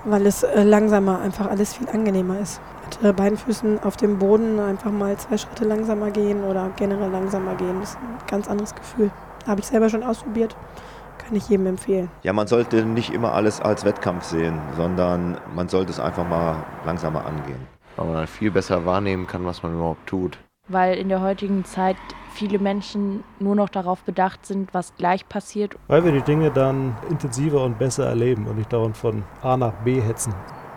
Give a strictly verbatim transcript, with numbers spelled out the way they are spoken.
weil es äh, langsamer einfach alles viel angenehmer ist. Mit äh, beiden Füßen auf dem Boden einfach mal zwei Schritte langsamer gehen oder generell langsamer gehen, das ist ein ganz anderes Gefühl. Habe ich selber schon ausprobiert, kann ich jedem empfehlen. Ja, man sollte nicht immer alles als Wettkampf sehen, sondern man sollte es einfach mal langsamer angehen. Weil man dann viel besser wahrnehmen kann, was man überhaupt tut. Weil in der heutigen Zeit viele Menschen nur noch darauf bedacht sind, was gleich passiert. Weil wir die Dinge dann intensiver und besser erleben und nicht dauernd von A nach B hetzen.